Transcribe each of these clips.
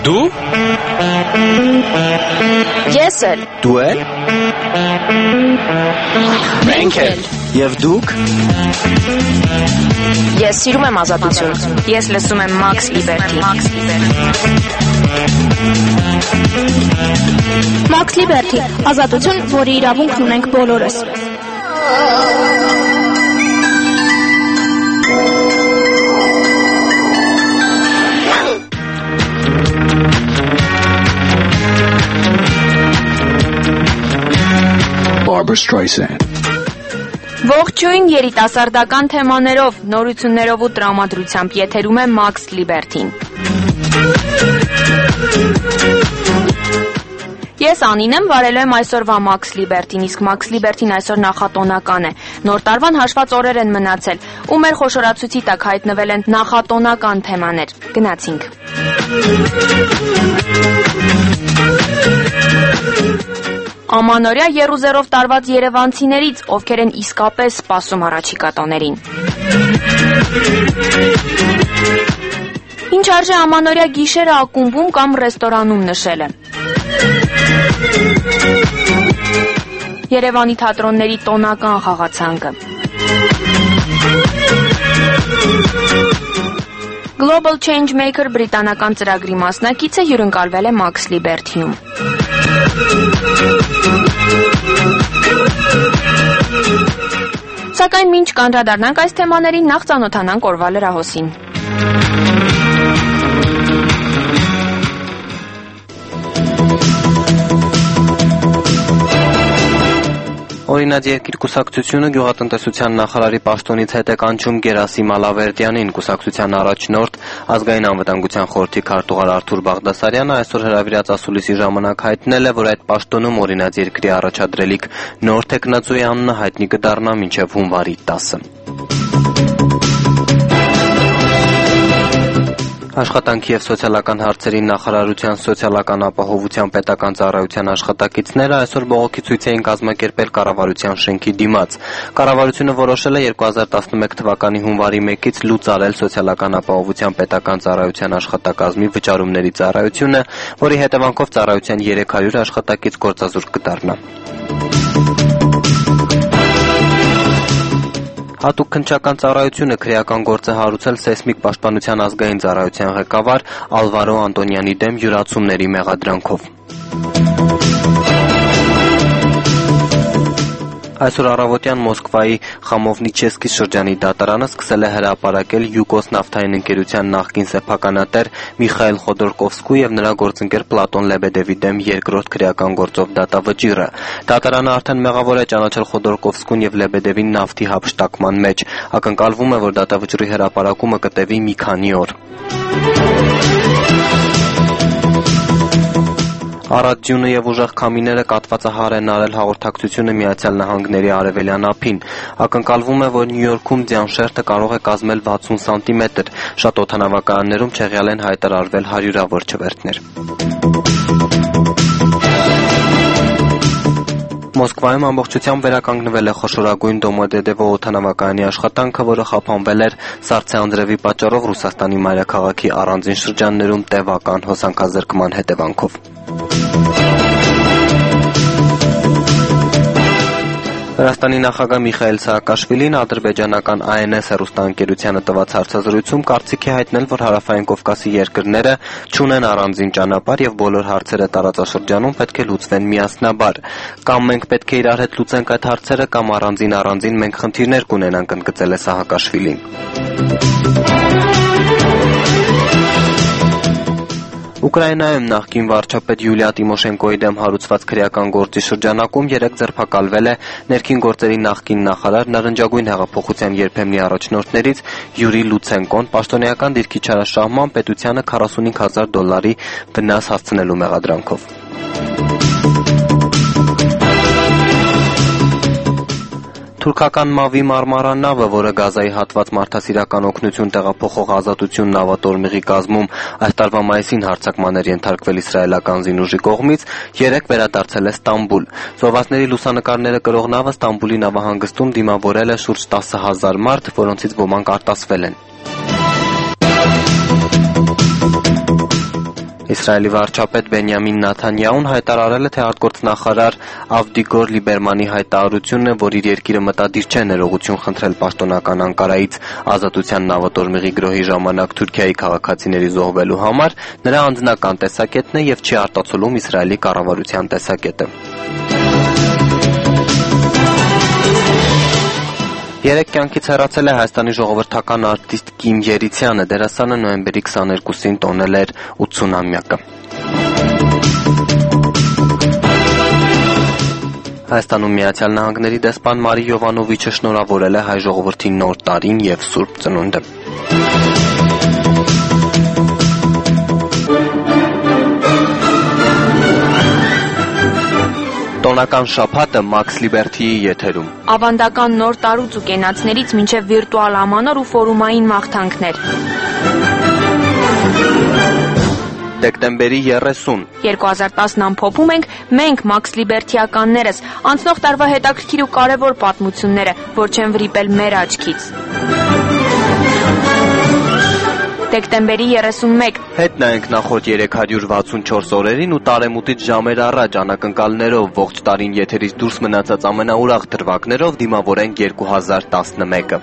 Դու? Ես էլ։ Դու էլ։ Մենք էլ։ Եվ դուք։ Ես սիրում եմ ազատություն։ Ես լսում եմ Max Liberty։ Max Liberty, ազատություն, որի իրավունքն ունենք բոլորս։ Barbra Streisand. Ողջույն երիտասարդական թեմաներով, նորություններով ու տրամադրությամբ եթերում է Max Liberty-ն։ Ես Անին եմ, վարելու եմ այսօրվա Max Liberty-ն, իսկ Max Liberty-ն այսօր նախատոնական է։ Նոր տարվան հաշված օրեր են մնացել, ու մեր խոշորացույցի տակ հայտնվել են նախատոնական թեմաներ։ Գնացինք։ Ամանորյա եռուզերով տարված երևանցիներից, ովքեր են իսկապես սպասում առաջիկա տոներին։ Ինչ արժե ամանորյա գիշերը ակումբում կամ ռեստորանում նշելը։ Երևանի թատրոնների տոնական խաղացանկը։ Global Changemaker բրիտանական ծրագրի մասնակիցը հյուրընկալվել է Max Liberty-ում։ Սակայն մինչ կանդրադառնանք այս թեմաներին, նախ ծանոթանանք օրվա լրահոսին։ Օրինաց երկիր կուսակցությունը գյուղատնտեսության նախարարի պաշտոնից հետ է կանչում Գերասիմ Ալավերդյանին։ Կուսակցության առաջնորդ ազգային անվտանգության խորհրդի քարտուղար Արթուր Բաղդասարյանը այսօր հրավիրած ասուլիսի ժամանակ հայտնել է, որ այդ պաշտոնում օրինաց երկրի առաջադրելիք նոր թեկնածուի անունը հայտնի կդառնա մինչև հունվարի 10-ը։ Աշխատանքի և սոցիալական հարցերի նախարարության սոցիալական ապահովության պետական ծառայության աշխատակիցները այսօր բողոքի ցույց էին կազմակերպել կառավարության շենքի դիմաց։ Կառավարությունը որոշել է 2011 թվականի հունվարի 1-ից լուծարել սոցիալական ապահովության պետական ծառայության աշխատակազմի վճարումների ծառայությունը, որի հետևանքով ծառայության 300 աշխատակից գործազուրկ կդառնա։ Հատուկ քննչական ծառայությունը քրեական գործ է հարուցել սեյսմիկ պաշտպանության ազգային ծառայության ղեկավար Ալվարո Անտոնյանի դեմ յուրացումների մեղադրանքով։ Այսօր առավոտյան Մոսկվայի Խամովնիչեսկի շրջանի դատարանը սկսել է հրապարակել Յուկոս նավթային ընկերության նախկին սեփականատեր Միխայել Խոդորկովսկու եւ նրա գործընկեր Պլատոն Լեբեդևի դեմ երկրորդ քրեական գործով դատավճիռը։ Դատարանը արդեն մեղավոր է ճանաչել Խոդորկովսկուն եւ Լեբեդևին նավթի հափշտակման մեջ։ Ակնկալվում է, որ դատավճիռի հրապարակումը կտևի մի քանի օր։ Արադ-Ձյունը եւ ուժեղ քամիները կաթվածահար են արել հաղորդակցությունը Միացյալ Նահանգների արևելյան ափին։ Ակնկալվում է, որ Նյու Յորքում ձյան շերտը կարող է կազմել 60 սանտիմետր։ Շատ օդանավակայաններում չեղյալ են հայտարարվել հարյուրավոր չվերթներ։ Մոսկվայում ամբողջությամբ վերականգնվել է խոշորագույն Դոմոդեդևո օդանավակայանի աշխատանքը, որը խափանվել էր Սարցե անձրևի պատճառով Ռուսաստանի մայրաքաղաքի առանձին շրջաններում տևական հոսանքազրկման հետևանքով։ Վրաստանի նախագահ Միխայել Սաակաշվիլին ադրբեջանական ANS հեռուստաընկերությանը տված հարցազրույցում կարծիք է հայտնել, որ հարավային Կովկասի երկրները չունեն առանձին ճանապարհ եւ բոլոր հարցերը տարածաշրջանում պետք է լուծվեն միասնաբար։ Կամ մենք պետք է իրար հետ լուծենք այդ հարցերը, կամ առանձին մենք խնդիրներ կունենանք, ընդգծել է Սահակաշվիլին։ Ուկրաինայում նախկին վարչապետ Յուլիա Տիմոշենկոյի դեմ հարուցված քրեական գործի շրջանակում 3 ձերբակալվել է ներքին գործերի նախկին նախարար, նարնջագույն հեղափոխության երբեմնի առաջնորդներից Յուրի Լուցենկոն պաշտոնեական դիրքի չարաշահման պետությանը $45,000 վնաս հասցնելու մեղադրանքով։ Թուրքական Մավի Մարմարա նավը, որը Գազայի հատված մարդասիրական օգնություն տեղափոխող Ազատություն նավատորմիղի կազմում այս տարվա մայիսին հարձակման էր ենթարկվել իսրայելական զինուժի կողմից, 3 վերադարձել է Ստամբուլ։ Զոհվածների լուսանկարները կրող նավը Ստամբուլի նավահանգստում դիմավորել է շուրջ 10,000 մարդ, որոնցից ոմանք արտասվել են։ Իսրայելի վարչապետ Բենյամին Նեթանյահուն հայտարարել է, թե արտգործնախարար Ավդիգոր Լիբերմանի հայտարարությունն է, որ իր երկիրը մտադիր չէ ներողություն խնդրել պաշտոնական Անկարայից ազատության նավատորմիղի գրոհի ժամանակ Թուրքիայի քաղաքացիների զոհվելու համար, նրա անձնական տեսակետն է եւ չի արտացոլում Իսրայելի կառավարության տեսակետը։ Երեկ կյանքից հեռացել է Հայաստանի ժողովրդական արտիստ Կիմ Երիցյանը, դերասանը նոյեմբերի 22-ին տոնել էր 80-ամյակը։ Հայաստանում Միացյալ Նահանգների դեսպան Մարի Յովանովիչը շնորհավորել է հայ ժողովրդի նոր տարին եւ Սուրբ Ծնունդը։ Տոնական շաբաթը Max Liberty-ի եթերում։ Ավանդական նոր տարուց ու կենացներից մինչև վիրտուալ ամանոր ու ֆորումային մաղթանքներ։ Դեկտեմբերի 30 2010-ն ամփոփում մենք Max Liberty-ականներս, անցնող տարվա հետաքրքիր ու կարևոր պատմությունները, որ չեն վրիպել մեր աչքից։ Դեկտեմբերի 31 Հետ նայենք նախորդ 364 օրերին ու տարեմուտից ժամեր առաջ անակնկալներով ողջ տարին եթերից դուրս մնացած ամենաուրախ դրվագներով դիմավորենք 2011-ը։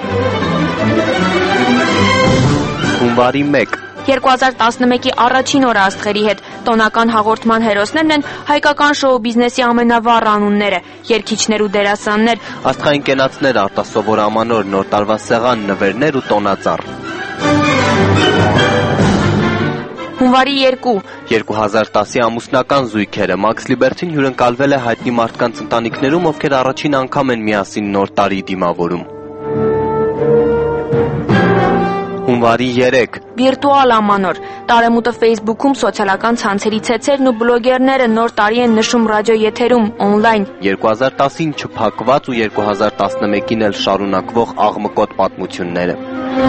Հունվարի 1 2011-ի առաջին օրը աստղերի հետ տոնական հաղորդման հերոսներն են հայկական շոու բիզնեսի ամենավառ անունները, երգիչներ ու դերասաններ, աստղային կենացներ, արտասովոր ամանոր, նոր տարվա սեղան, նվերներ ու տոնածառ։ Հունվարի 2 2010-ի ամուսնական զույգերը Max Liberty-ն հյուրընկալվել է հայտնի մարդկանց ընտանիքներում, ովքեր առաջին անգամ են միասին նոր տարի դիմավորում։ Հունվարի 3 Վիրտուալ ամանոր տարեմուտը Facebook-ում սոցիալական ցանցերի ցեցերն ու բլոգերները նոր տարի են նշում ռադիոեթերում օնլայն 2010-ին չփակված ու 2011-ին էլ շարունակվող աղմկոտ պատմությունները։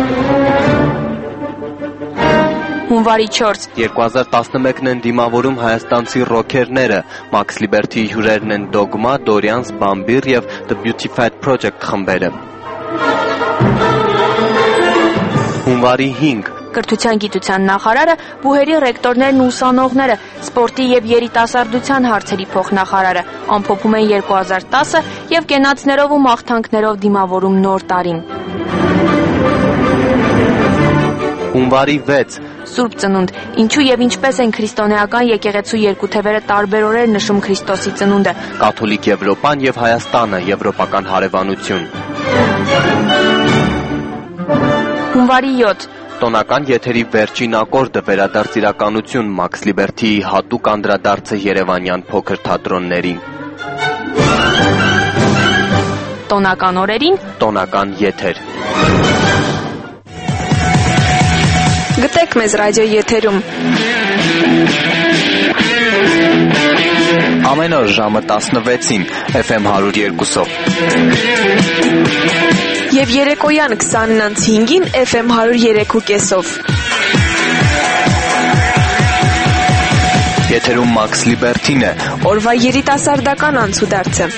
Հունվարի 4 2011-ն են դիմավորում հայաստանցի ռոքերները, Max Liberty-ի հյուրերն են Dogma, Dorians, Bambir եւ The Beautified Project խմբերը։ Հունվարի 5 Կրթության գիտության նախարարը, բուհերի ռեկտորներն ու ուսանողները, սպորտի եւ երիտասարդության հարցերի փոխնախարարը ամփոփում են 2010-ը եւ կենացներով ու մաղթանքներով դիմավորում նոր տարին։ Հունվարի 6 Սուրբ Ծնունդ, ինչու եւ ինչպես են քրիստոնեական եկեղեցու երկու թևերը տարբեր օրեր նշում Քրիստոսի ծնունդը։ Կաթոլիկ Եվրոպան եւ Հայաստանը, եվրոպական հարևանություն։ Հունվարի 7 Տոնական եթերի վերջին ակորդը վերադարձ իրականություն Max Liberty-ի հատուկ անդրադարձը երևանյան փոքր թատրոններին։ Տոնական օրերին տոնական եթեր։ Գտեք մեզ ռադիո եթերում։ Ամեն օր ժամը 16-ին FM 102-ով։ Եվ երեկոյան 20:05-ին FM 103.5-ով։ Եթերում Max Liberty-ն է։ Օրվա երիտասարդական անցուդարձը։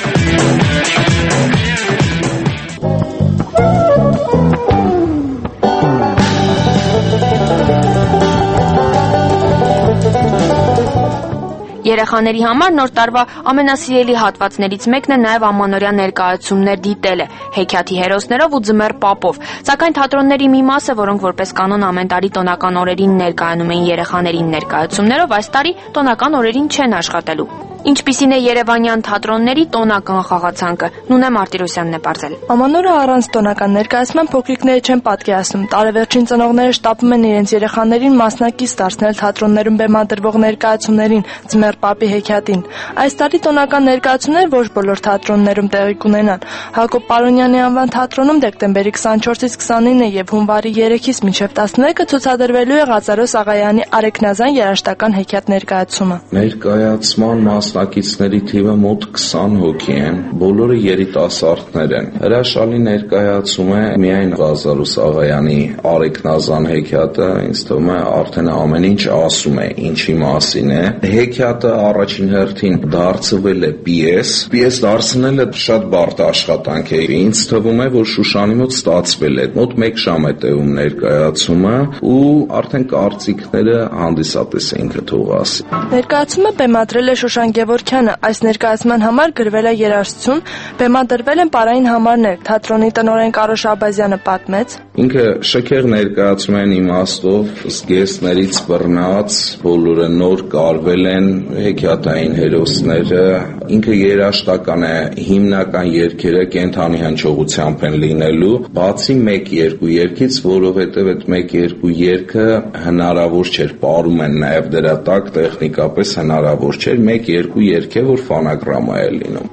Երեխաների համար նոր տարվա ամենասիրելի հատվածներից մեկն է նաև ամանորյա ներկայացումներ դիտելը, հեքիաթի հերոսներով ու ձմեռ պապով։ Սակայն թատրոնների մի մասը, որոնք որպես կանոն ամեն տարի տոնական օրերին ներկայանում են երեխաներին ներկայացումներով, այս տարի տոնական օրերին չեն աշխատելու։ Ինչպիսին է երևանյան թատրոնների տոնական խաղացանկը, Նունե Մարտիրոսյանն է պատմել։ Ամանորը առանց տոնական ներկայացման փոքրիկները չեն պատկերացնում։ Տարեվերջին ծնողները շտապում են իրենց երեխաներին մասնակից դարձնել թատրոններում բեմադրվող ներկայացումներին, ձմեռ պապի հեքիաթին։ Այս տարի տոնական ներկայացումներ ոչ բոլոր թատրոններում տեղի կունենան։ Հակոբ Պարոնյանի անվան թատրոնում դեկտեմբերի 24-ից 29-ը եւ հունվարի 3-ից մինչեւ 11-ը ցուցադրվելու է Ղազարոս Աղայանի Արեքնազան երաժշտական հեքիաթ ներկայացումը։ Ներկայացման մասնակիցների թիվը մոտ 20 հոգի են, բոլորը երիտասարդներ են։ Հրաշալի ներկայացում է միայն Ղազարուս Աղայանի Արեգնազան հեքիաթը, ինձ թվում է արդեն ամեն ինչ ասում է, ինչի մասին է։ Հեքիաթը առաջին հերթին դարձվել է պիես դարձնելը շատ բարդ աշխատանք է։ Ինձ թվում է, որ Շուշանի մոտ ստացվել է։ Մոտ 1 ժամ է տևում ներկայացումը ու արդեն կարծիքները հանդիսատեսը ինքը թող ասի։ Ներկայացումը բեմադրել է Շուշան Գևորգյանը, այս ներկայացման համար գրվել է երաժշտություն, բեմադրվել են պարային համարներ, թատրոնի տնօրեն Կարոշ Աբազյանը պատմեց. Ինքը շքեղ ներկայացում իմաստով, զգեստներից բռնած, բոլորը նոր կարվել են հեքիաթային հերոսները, ինքը երաժշտական է, հիմնական երգերը կենթանի հնչողությամբ են լինելու, բացի 1-2 երգից, որովհետև այդ 1-2 երգը հնարավոր չէր, պարում են նաև դրա տակ, տեխնիկապես հնարավոր չէր, 1-2 երգ է, որ ֆանագրամա է լինում։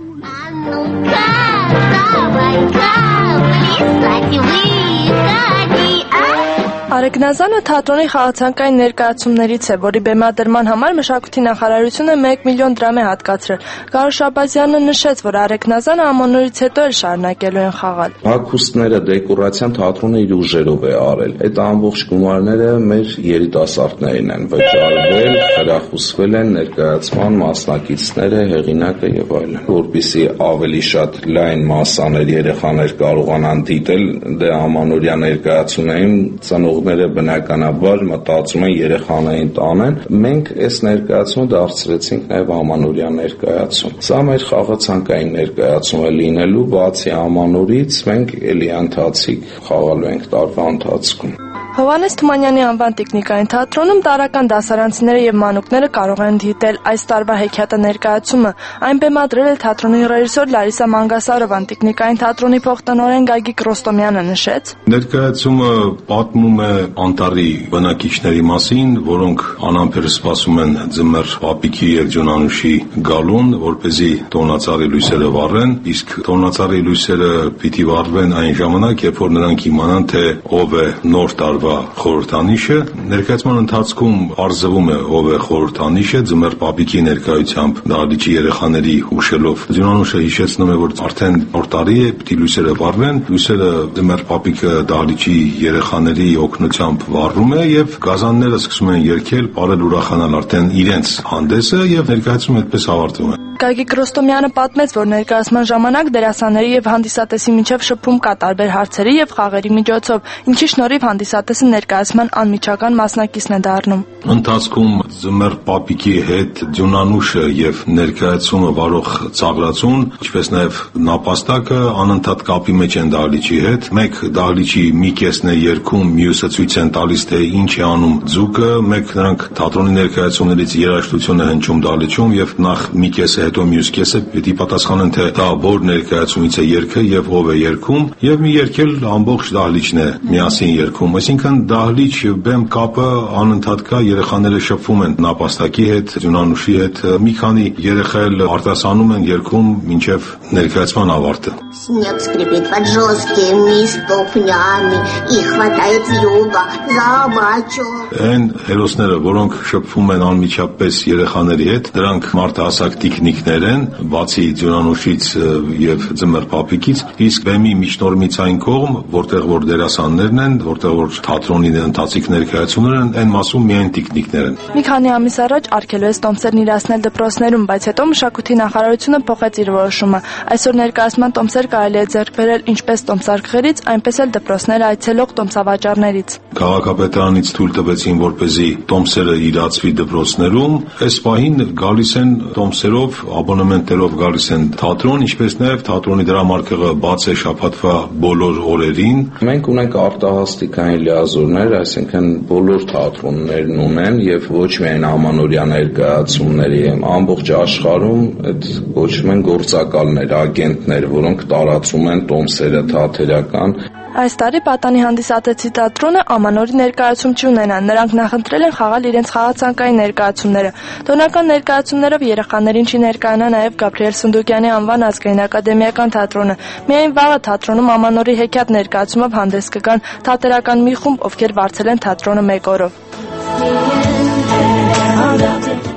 Արեգնազանը թատրոնի խաղացանկային ներկայացումներից է, որի բեմադրման համար մշակույթի նախարարությունը 1 միլիոն դրամ է հատկացրել։ Կարոշ Աբազյանը նշեց, որ Արեգնազանը ամանորից հետո էլ շարունակելու են խաղալ։ Հագուստները, դեկորացիան թատրոնը իր ուժերով է արել։ Այդ ամբողջ գումարները մեր երիտասարդներին են վճարվել, խրախուսվել են ներկայացման մասնակիցները, հեղինակը եւ այլն, որպեսզի ավելի շատ լայն մասաներ երեխաներ կարողանան դիտել դե ամանորյա ներկայացումներին ծնողները բնականաբար մտածում են երեխաներին տանեն, մենք այս ներկայացումը դարձրեցինք նաև ամանորյա ներկայացում։ Սա մեր խաղացանկային ներկայացումը լինելու, բացի ամանորից մենք էլի ընթացիկ խաղալու ենք տարվա ընթացքում։ Հովհաննես Թումանյանի անվան տիկնիկային թատրոնում տարրական դասարանցիները եւ մանուկները կարող են դիտել այս տարվա հեքիաթը ներկայացումը։ Այն բեմադրել է թատրոնի ռեժիսոր Լարիսա Մանգասարովան, տիկնիկային թատրոնի փոխտնօրեն Գագիկ Ռոստոմյանը նշեց. Ներկայացումը պատմում է անտառի բնակիչների մասին, որոնք անամբեր սպասում են ձմեռ պապիկի եւ ջունանուշի գալուն, որպեսզի տոնածառի լույսերը վառեն, իսկ տոնածառի լույսերը պիտի վառվեն այն ժամանակ, երբ որ նրանք իմանան, թե ով է նոր տարվա խորհրդանիշը։ Ներկայացման ընթացքում արձվում է ով է խորհրդանիշը, ձմեռ պապիկի ներկայությամբ դահլիճի երեխաների հուշելով ջունանուշը հիշեցնում է, որ արդեն նոր տարի է, պիտի լույսերը վառվեն, լույսերը ձմեռ պապիկը դահլիճի երեխաների օգնությամբ վառում է եւ գազանները սկսում են երգել, ապրել ուրախանալ արդեն իրենց հանդեսը եւ ներկայացումը այդպես ավարտվում է։ Գագիկ Ռոստոմյանը պատմեց, որ ներկայացման ժամանակ դերասանների եւ հանդիսատեսի միջև շփում կա տարբեր հարցերի եւ խաղերի միջոցով, ինչի շնորհիվ հանդիսատեսը ներկայացման անմիջական մասնակիցն է դառնում։ Ընթացքում ձմեռ պապիկի հետ ջունանուշը եւ ներկայացումը վարող ծաղրացուն, ինչպես նաեւ նապաստակը անընդհատ կապի մեջ են դահլիճի հետ։ Մեկ դահլիճի մի կեսն է երգում, մյուսը ցույց են տալիս, թե ինչ է անում ձուկը, մեկ նրանք թատրոնի ներկայացումներից երաժշտություն է հնչում դահլիճում եւ նախ մի կեսը հետո մյուս կեսը պիտի պատասխանեն, թե դա որ ներկայացումից է երգը եւ ով է երգում, եւ մի երգել ամբողջ դահլիճն է միասին երգում։ Այսինքն դահլիճ բեմ կապը անընդհատ կա, երեխաները շփվում են նապաստակի հետ, ջունանուշի հետ, մի քանի երեխա էլ արտասանում են երգում մինչեւ ներկայացման ավարտը։ Снег скрипит под жесткими ступнями и хватает юга за бочок. Այն հերոսները, որոնք շփվում են անմիջապես երեխաների հետ, դրանք մարդահասակ տիկնիկներ են, բացի ջունանուշից եւ ձմեռ պապիկից, իսկ բեմի միջնորմից այն կողմ, որտեղ որ դերասաններն են, որտեղ որ թատրոնի ընթացիկ ներկայացումներ են, այն մասում միայն տիկնիկներ են։ Մի քանի ամիս առաջ արգելվեց տոմսերն իրացնել դպրոցներում, բայց հետո մշակույթի նախարարությունը փոխեց իր որոշումը։ Այսօր ներկայացման տոմսեր կարելի է ձեռք բերել ինչպես տոմսարկղերից, այնպես էլ դպրոցներ այցելող տոմսավաճառներից։ Քաղաքապետարանից թույլ տվեցին, որպեսզի տոմսերը իրացվի դպրոցներում։ Այս պահին գալիս են տոմսերով, աբոնեմենտերով գալիս են թատրոն, ինչպես նաև թատրոնի դրամարկղը բաց է շաբաթվա բոլոր օրերին։ Մենք ունենք արտահասթիկային լիազորներ, այսինքն բոլոր թատրոններն ունեն եւ ոչ միայն ամանորյա ներկայացումների, ամբողջ աշխարհում այդ կոչվում են գործակալներ, ագենտներ, որոնք տարածում են տոմսերը թատերական։ Այս տարի Պատանի հանդիսատեսի թատրոնը ամանորի ներկայացում չունենան, նրանք նախընտրել են խաղալ իրենց խաղացանկային ներկայացումները։ Տոնական ներկայացումներով երեխաներին չի ներկայանա նաև Գաբրիել Սունդուկյանի անվան ազգային ակադեմիական թատրոնը։ Միայն վաղը թատրոնում ամանորի հեքիաթ ներկայացումով հանդես կգան թատերական մի խումբ, ովքեր վարձել են թատրոնը 1 օրով։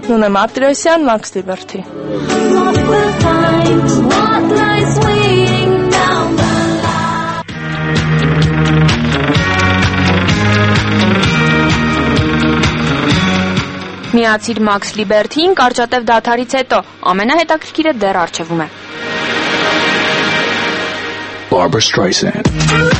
Նունե Մարտիրոսյան, Max Liberty։ Միացիր Max Liberty-ին կարճատև դադարից հետո ամենահետաքրքիրը դեռ առջևում է։ Barbra Streisand.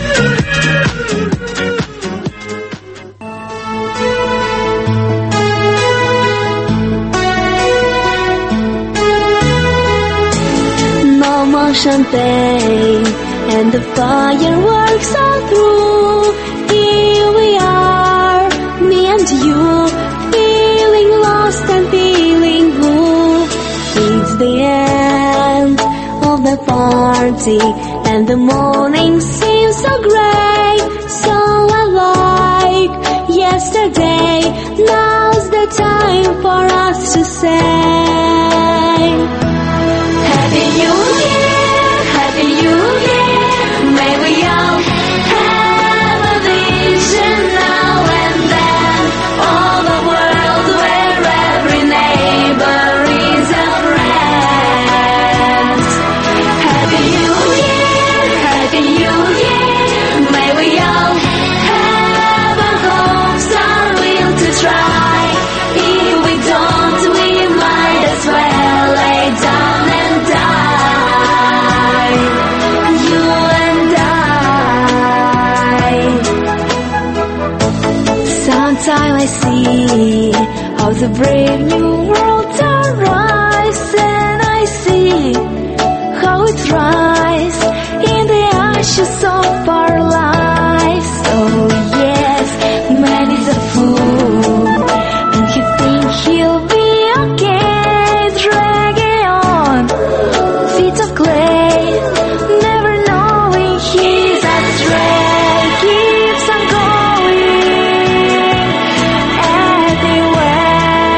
No more champagne and the fireworks are through. Here we are, me and you, feeling lost and feeling blue. It's the end of the party and the morning seems so great, so alike yesterday. Now's the time for us to say Happy New Year, Happy New Year. May we all have a vision now and then of a world where every neighbor is a friend. Happy New Year, Happy New Year. May we all have a hope, some will to try. If we don't, we might as well lay down and die. You and I. Sometime I see how the brave new world arise, and I see how it rise in the ashes of our lives. Oh yes, man is a fool, and he thinks he'll be okay, dragging on feet of clay, never knowing he's astray, keeps on going anyway.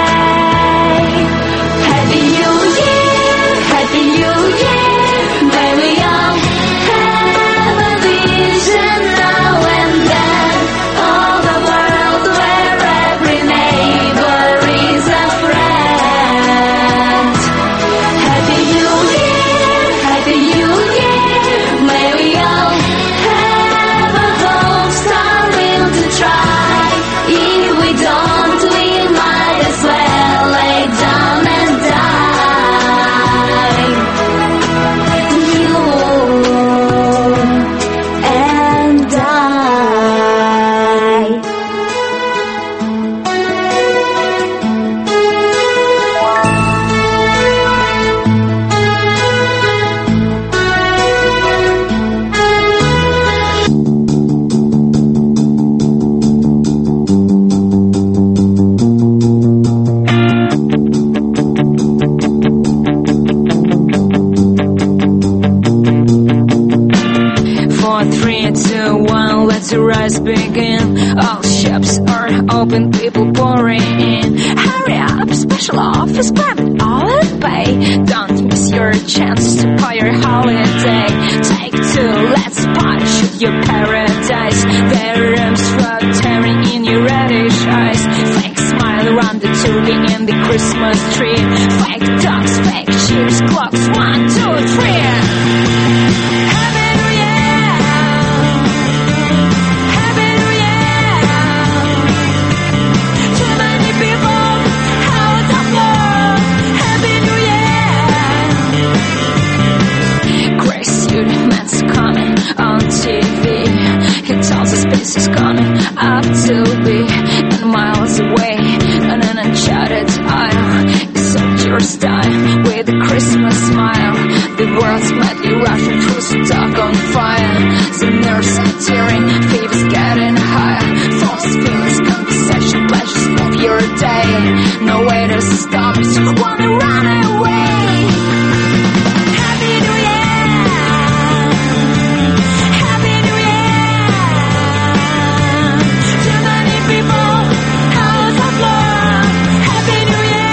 Happy New Year, Happy New Year. May we all have a vision now and then of a world where every neighbor is a friend. Happy New Year, Happy New Year. May we all have a hope, some will to try. If we don't, we might as well lay down and die. You and I. Four, three, two, one, let the rise begin. All shops are open, people pouring in. Hurry up, special office, grab it all and pay. Don't miss your chance to buy your holiday. Take two, let's party, shoot your paradise. The rooms fluttering in your reddish eyes. Fake smile around the turkey in the Christmas tree. Fake dogs, fake cheers, clocks, 1, 2, 3. Happy New Year, Happy New Year. Too many people out of love. Happy New Year. Crazy man's coming on TV. He tells us space is coming up to be, and miles away on an uncharted isle. It's up your style with a Christmas smile. The world's madly rushing through, stuck on fire. The nerves are tearing, fever's getting higher. False feelings, conversation, pleasures of your day. No way to stop us, you wanna run away. Happy New Year, Happy New Year. Too many people out of love. Happy New Year.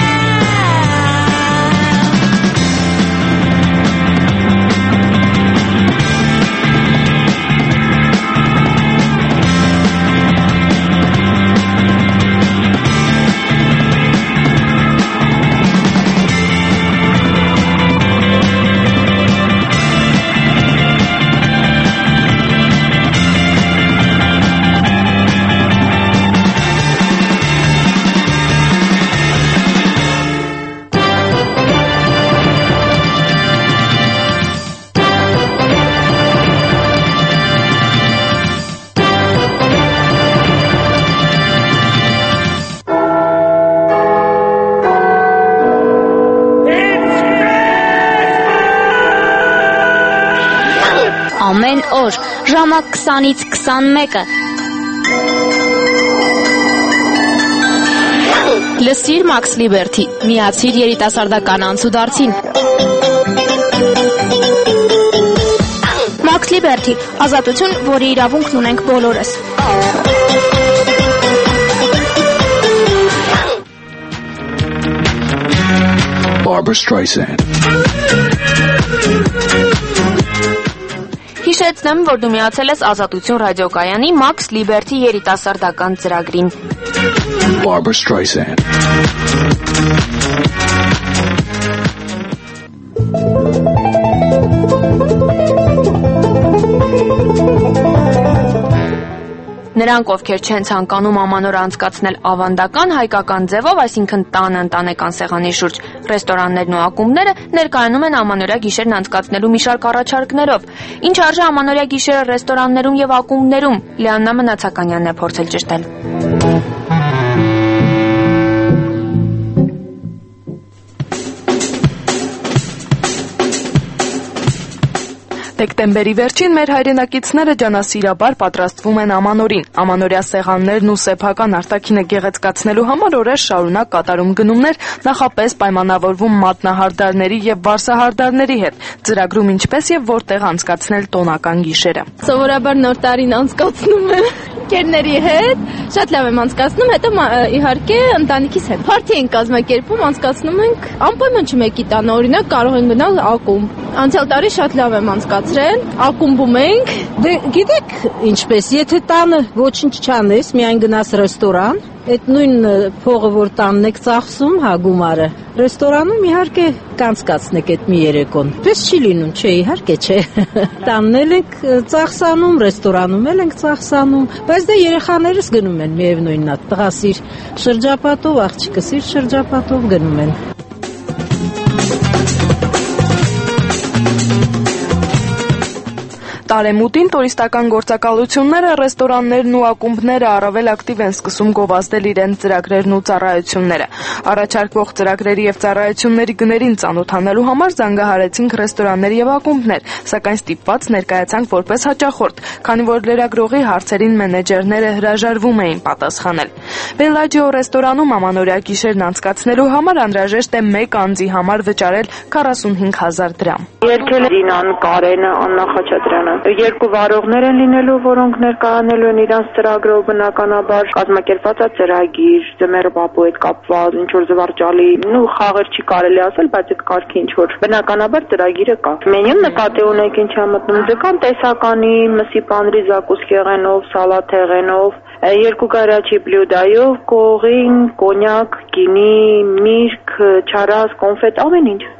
ամեն օր, ժամը 20-ից 21-ը։ Լսիր Մաքս Լիբերթի, միացիր երիտասարդական անցուդարձին։ Մաքս Լիբերթի, ազատություն, որի իրավունքն ունենք բոլորս։ Barbra Streisand. Հիշեցնեմ, որ դու միացել ես Ազատություն ռադիոկայանի Մաքս Լիբերթի երիտասարդական ծրագրին։ Barbra Streisand. Նրանք, ովքեր չեն ցանկանում ամանոր անցկացնել ավանդական հայկական ձևով, այսինքն տանը ընտանեկան սեղանի շուրջ, ռեստորաններն ու ակումբները ներկայանում են ամանորյա գիշերն անցկացնելու մի շարք առաջարկներով։ Ինչ արժե ամանորյա գիշերը ռեստորաններում եւ ակումբներում, Լիաննա Մնացականյանն է փորձել ճշտել։ Դեկտեմբերի վերջին մեր հայրենակիցները ջանասիրաբար պատրաստվում են ամանորին։ Ամանորյա սեղաններն ու սեփական արտաքինը գեղեցկացնելու համար օրեր շարունակ կատարում գնումներ, նախապես պայմանավորվում մատնահարդարների եւ վարսահարդարների հետ, ծրագրում ինչպես եւ որտեղ անցկացնել տոնական գիշերը։ Սովորաբար նոր տարին անցկացնում եմ ընկերների հետ, շատ լավ եմ անցկացնում, հետո իհարկե ընտանիքիս հետ։ Փարթի ենք կազմակերպում, անցկացնում ենք անպայման չմեկի տանը, օրինակ կարող են գնալ ակումբ։ Անցյալ տարի շատ լավ եմ անցկացրել, ակումբում ենք։ Դե գիտեք ինչպես, եթե տանը ոչինչ չանես, միայն գնաս ռեստորան, այդ նույն փողը որ տանն եք ծախսում, հա գումարը, ռեստորանում իհարկե կանցկացնեք այդ մի երեկոն։ Պես չի լինում, չէ, իհարկե չէ։ Տանն էլ ենք ծախսանում, ռեստորանում էլ ենք ծախսանում, բայց դե երեխաներս գնում են միևնույնն է, տղասիր շրջապատով, աղջիկս իր շրջապատով գնում են։ Տարեմուտին տուրիստական գործակալությունները, ռեստորաններն ու ակումբները առավել ակտիվ են սկսում գովազդել իրենց ծրագրերն ու ծառայությունները։ Առաջարկվող ծրագրերի եւ ծառայությունների գներին ծանոթանալու համար զանգահարեցինք ռեստորաններ եւ ակումբներ, սակայն ստիպված ներկայացանք որպես հաճախորդ, քանի որ լրագրողի հարցերին մենեջերները հրաժարվում էին պատասխանել։ Bellagio ռեստորանում ամանորյա գիշերն անցկացնելու համար անհրաժեշտ է 1 անձի համար վճարել 45,000 դրամ։ Երկել Դինան, Կարենը, Աննա Խաչատրյանը։ Երկու վարողներ են լինելու, որոնք ներկայանելու են իրանց ծրագրով բնականաբար կազմակերպված է ծրագիր, ձմեռ բապու հետ կապված, ինչ որ զվարճալի, խաղեր չի կարելի ասել, բայց այդ կարգի ինչ որ բնականաբար ծրագիրը կա։ Մենյուն նկատի ունեք ինչ է մտնում, ձգան տեսականի, մսի պանրի զակուսք եղենով, սալատ եղենով, 2 գարաչի բլյուդայով, կողին, կոնյակ, գինի, միրգ, չարազ, կոնֆետ, ամեն ինչ։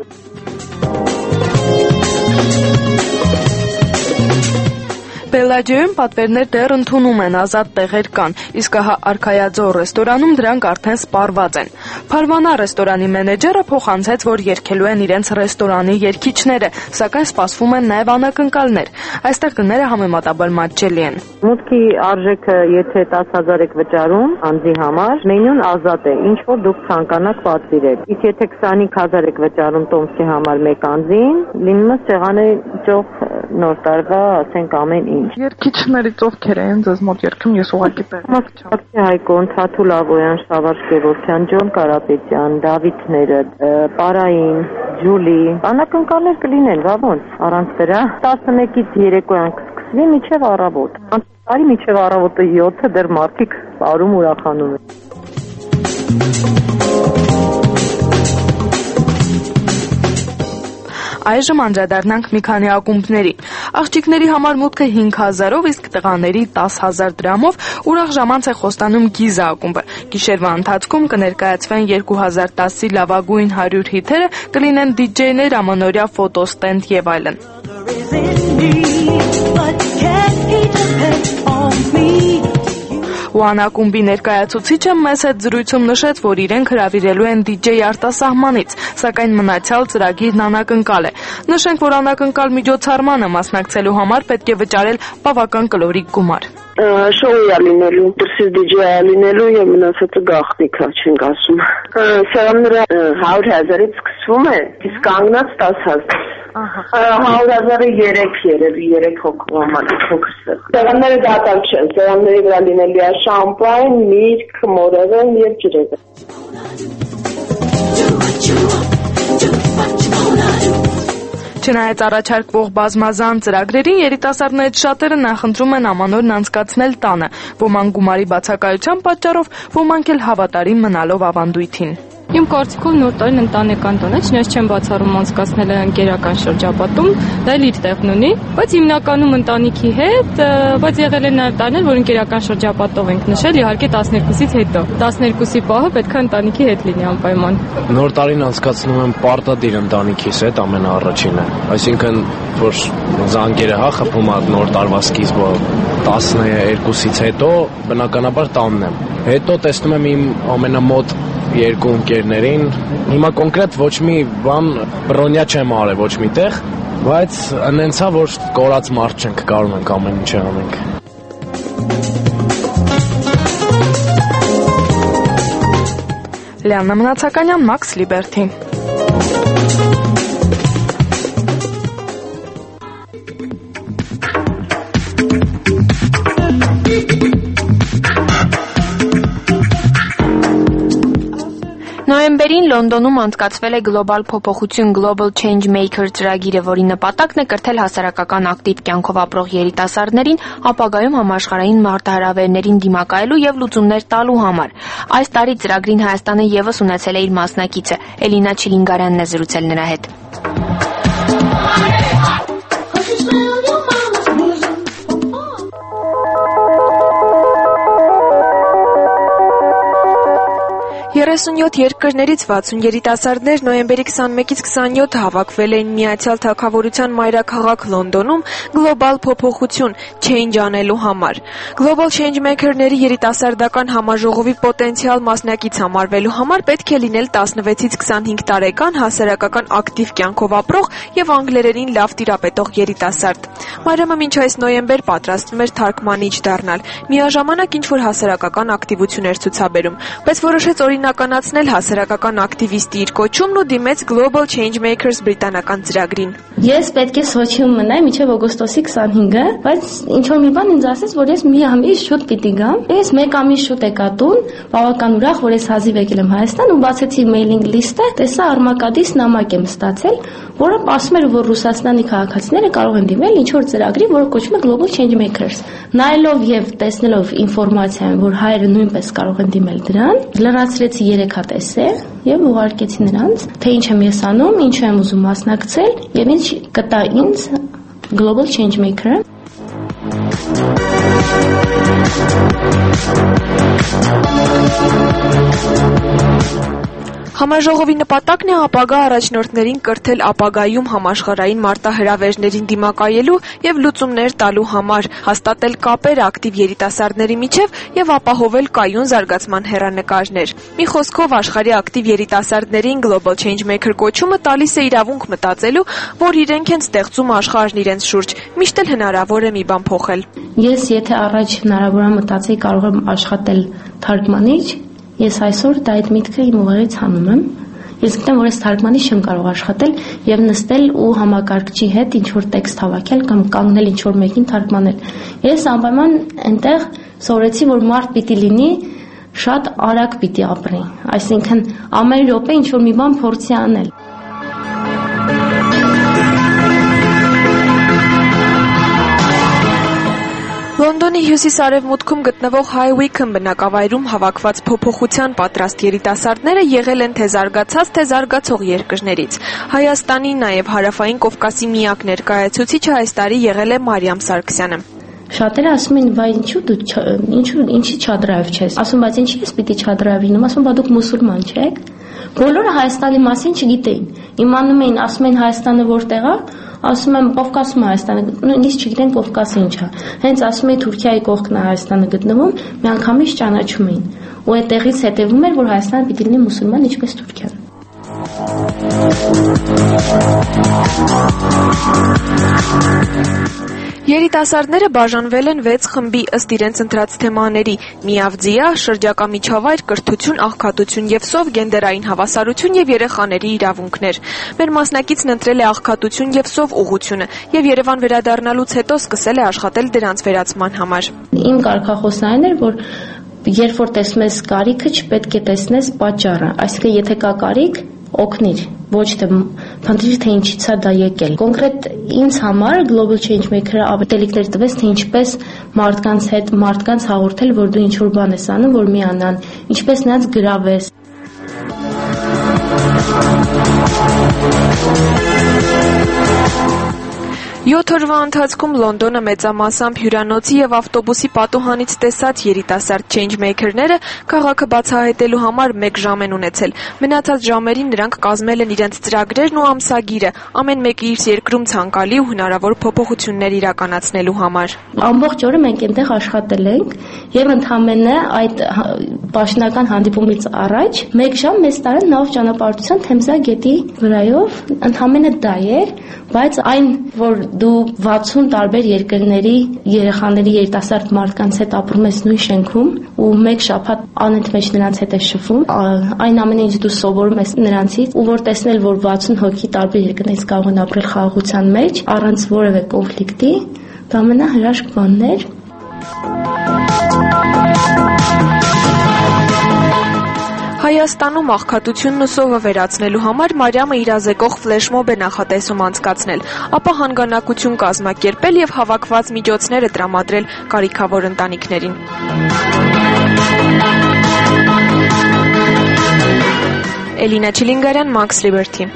Bellagio-ում պատվերներ դեռ ընդունում են, ազատ տեղեր կան, իսկ հա Արքայաձոր ռեստորանում դրանք արդեն սպառված են։ Փարվանա ռեստորանի մենեջերը փոխանցեց, որ երգելու են իրենց ռեստորանի երգիչները, սակայն սպասվում են նաև անակնկալներ։ Այստեղ գները համեմատաբար մատչելի են։ Մուտքի արժեքը, եթե 10,000 եք վճարում անձի համար, մենյուն ազատ է, ինչ որ դուք ցանկանաք պատվիրել։ Իսկ եթե 25,000 եք վճարում տոմսի համար 1 անձին, լինում է սեղանը ճոխ նոր տարվա, ասենք ամեն ինչ։ Երգիչներից ովքեր են ձեզ մոտ երգում, ես ուղղակի տեղյակ չեմ։ Հայկոն, Թաթու Լավոյան, Շավարժ Գևորգյան, Ջոն Կարապետյան, Դավիթները, Պարային, Ջուլի, անակնկալներ կլինեն, բա ոնց, առանց դրա 11-ից երեկոյան կսկսվի մինչև առավոտ։ Տարի մինչև առավոտը 7-ը դեռ մարդիկ արում ուրախանում են։ Այժմ անդրադառնանք մի քանի ակումբների։ Աղջիկների համար մուտքը 5,000-ով, իսկ տղաների 10,000 դրամով ուրախ ժամանց է խոստանում Գիզա ակումբը։ Գիշերվա ընթացքում կներկայացվեն 2010-ի լավագույն 100 հիթերը, կլինեն դիջեյներ, ամանորյա ֆոտոստենդ եւ այլն։ One ակումբի ներկայացուցիչը մեզ հետ զրույցում նշեց, որ իրենք հրավիրելու են դիջեյ արտասահմանից, սակայն մնացյալ ծրագիրն անակնկալ է։ Նշենք, որ անակնկալ միջոցառմանը մասնակցելու համար պետք է վճարել բավական կլորիկ գումար։ Շոու է լինելու, դրսից դիջեյ է լինելու եւ մնացածը գաղտնիք է, չենք ասում։ Սեղանները 100,000-ից սկսվում է, իսկ կանգնած 10,000։ 100,000-ը 3 երևի 3 հոգու համար փոքր սեղան։ Սեղանները դատարկ չեն, սեղանների վրա լինելի է շամպայն, միրգ, մորևեն եւ ջրերը։ Չնայած առաջարկվող բազմազան ծրագրերին, երիտասարդներից շատերը նախընտրում են ամանորն անցկացնել տանը, ոմանք գումարի բացակայության պատճառով, ոմանք էլ հավատարիմ մնալով ավանդույթին։ Իմ կարծիքով նոր տարին ընտանեկան տոն է, չնայած չեմ բացառում անցկացնել ընկերական շրջապատում, դա էլ իր տեղն ունի, բայց հիմնականում ընտանիքի հետ, բայց եղել են նաև տարիներ, որ ընկերական շրջապատով ենք նշել, իհարկե 12-ից հետո։ 12-ի պահը պետք է ընտանիքի հետ լինի անպայման։ Նոր տարին անցկացնում եմ պարտադիր ընտանիքիս հետ ամենաառաջինը, այսինքն որ զանգերը խփում ա նոր տարվա սկիզբը 12-ից հետո բնականաբար տանն եմ։ Հետո տեսնում եմ իմ ամենամոտ երկու ընկերներին, հիմա կոնկրետ ոչ մի բան բրոնյա չեմ արել ոչ միտեղ, բայց ընենցա որ կորած մարդ չենք, կարում ենք ամեն ինչ անենք։ Լիաննա Մնացականյան, Մաքս Լիբերթի։ Նոյեմբերին Լոնդոնում անցկացվել է Global փոփոխություն Global Change Maker ծրագիրը, որի նպատակն է կրթել հասարակական ակտիվ կյանքով ապրող երիտասարդներին ապագայում համաշխարհային մարտահրավերներին դիմակայելու եւ լուծումներ տալու համար։ Այս տարի ծրագրին Հայաստանը եւս ունեցել է իր մասնակիցը։ Էլինա Չիլինգարյանն է զրուցել նրա հետ։ Երեսունյոթ երկրներից 60 երիտասարդներ նոյեմբերի 21-ից 27 հավաքվել էին Միացյալ Թագավորության մայրաքաղաք Լոնդոնում Global փոփոխություն Change անելու համար։ Global Change Maker-ների երիտասարդական համաժողովի պոտենցիալ մասնակից համարվելու համար պետք է լինել 16-ից 25 տարեկան հասարակական ակտիվ կյանքով ապրող եւ անգլերենին լավ տիրապետող երիտասարդ։ Մարիամը մինչ այս նոյեմբեր պատրաստվում էր թարգմանիչ դառնալ։ Միաժամանակ ինչ-որ հասարակական ակտիվություն էր ցուցաբերում, բայց որոշեց օրինականացնել հասարակական ակտիվիստի իր կոչումն ու դիմեց Global Change Makers բրիտանական ծրագրին։ Ես պետք է Սոչիում մնայի մինչև օգոստոսի 25-ը, բայց ինչ-որ մի բան ինձ ասեց, որ ես մի ամիս շուտ պիտի գամ։ Ես մեկ ամիս շուտ եկա տուն, բավական ուրախ, որ ես հազիվ եկել եմ Հայաստան ու բացեցի մեյլինգ լիստը, տեսա Արմակադիս նամակ եմ ստացել, որը ասում էր, որ Ռուսաստանի քաղաքացիները կարող են դիմել ինչ-որ ծրագրի, որը կոչվում է Global Change Makers։ Նայելով եւ տեսնելով ինֆորմացիան, որ հայերը նույնպես կարող են դիմել դրան, լրացրեցի 3 հատ էսե եւ ուղարկեցի նրանց, թե ինչ եմ ես անում, ինչու եմ ուզում մասնակցել եւ ինչ կտա ինձ Global Change Maker-ը։ Համաժողովի նպատակն է ապագա առաջնորդներին կրթել ապագայում համաշխարհային մարտահրավերներին դիմակայելու եւ լուծումներ տալու համար, հաստատել կապեր ակտիվ երիտասարդների միջև եւ ապահովել կայուն զարգացման հեռանկարներ։ Մի խոսքով աշխարհի ակտիվ երիտասարդներին Global Change Maker կոչումը տալիս է իրավունք մտածելու, որ իրենք են ստեղծում աշխարհն իրենց շուրջ, միշտ էլ հնարավոր է մի բան փոխել։ Ես եթե առաջ հնարավոր է մտածեի կարող եմ աշխատել թարգմանիչ, ես այսօր դա այդ միտքը իմ ուղեղից հանում եմ։ Ես գիտեմ, որ ես թարգմանիչ չեմ կարող աշխատել եւ նստել ու համակարգչի հետ ինչ-որ տեքստ հավաքել կամ կանգնել ինչ-որ մեկին թարգմանել։ Ես անպայման այնտեղ սովորեցի, որ մարդ պիտի լինի շատ արագ պիտի ապրի, այսինքն ամեն րոպե ինչ-որ մի բան փորձի անել։ Լոնդոնի հյուսիս-արևմուտքում գտնվող High Wycombe բնակավայրում հավաքված փոփոխության պատրաստ երիտասարդները եղել են թե զարգացած, թե զարգացող երկրներից։ Հայաստանի, նաև Հարավային Կովկասի միակ ներկայացուցիչը այս տարի եղել է Մարիամ Սարգսյանը։ Շատերը ասում են, վայ ինչու դու ինչի չադրայվ չես։ Ասում, բայց ինչի ես պիտի չադրայվ լինում, ասում, բա դուք մուսուլման չեք։ Բոլորը Հայաստանի մասին չգիտեին։ Իմանում էին, ասում են Հայաստանը որտեղ է, ասում եմ Կովկասում է Հայաստանը, նույնիսկ չգիտեն Կովկասը ինչ է։ Հենց ասում են Թուրքիայի կողքն է Հայաստանը գտնվում, միանգամից ճանաչում էին։ Ու այդտեղից հետևում էր, որ Հայաստանը պիտի լինի մուսուլման, ինչպես Թուրքիան։ Երիտասարդները բաժանվել են 6 խմբի ըստ իրենց ընտրած թեմաների՝ միավձիա, շրջակա միջավայր, կրթություն, աղքատություն եւ սով, գենդերային հավասարություն եւ երեխաների իրավունքներ։ Մեր մասնակիցն ընտրել է աղքատություն եւ սով ուղղությունը եւ Երևան վերադառնալուց հետո սկսել է աշխատել դրանց վերացման համար։ Իմ կարգախոսն այն էր, որ երբ որ տեսնում ես կարիքը, չպետք է տեսնես պատճառը, այսինքն եթե կա կարիք, օգնիր, ոչ թե փնտրիր, թե ինչից է դա եկել։ Կոնկրետ ինձ համար Global Change Maker-ը ավետելիքներ տվեց, թե ինչպես մարդկանց հաղորդել, որ դու ինչ-որ բան ես անում, որ մի անան, ինչպես նրանց գրավես։ 7 օրվա ընթացքում Լոնդոնը մեծամասամբ հյուրանոցի եւ ավտոբուսի պատուհանից տեսած երիտասարդ change-maker-ները քաղաքը բացահայտելու համար 1 ժամ են ունեցել։ Մնացած ժամերին նրանք կազմել են իրենց ծրագրերն ու ամսագիրը, ամեն մեկը իր երկրում ցանկալի ու հնարավոր փոփոխություններ իրականացնելու համար։ Ամբողջ օրը մենք այնտեղ աշխատել ենք եւ ընդհանրապես այդ պաշտոնական հանդիպումից առաջ 1 ժամ մեզ տարան նավ ճանապարհորդության Թեմզա գետի վրայով, ընդհանրապես դա էր, բայց այն, որ դու 60 տարբեր երկրների երեխաների երիտասարդ մարդկանց հետ ապրում ես նույն շենքում ու 1 շաբաթ անընդմեջ նրանց հետ ես շփվում, այն ամենը ինչ դու սովորում ես նրանցից ու որ տեսնել, որ 60 հոգի տարբեր երկրներից կարող են ապրել խաղաղության մեջ առանց որևէ կոնֆլիկտի, դա ամենահրաշք բանն էր։ Հայաստանում աղքատությունն ու սովը վերացնելու համար Մարիամը իրազեկող ֆլեշմոբ է նախատեսում անցկացնել, ապա հանգանակություն կազմակերպել եւ հավաքված միջոցները տրամադրել կարիքավոր ընտանիքներին։ Էլինա Չիլինգարյան, Max Liberty։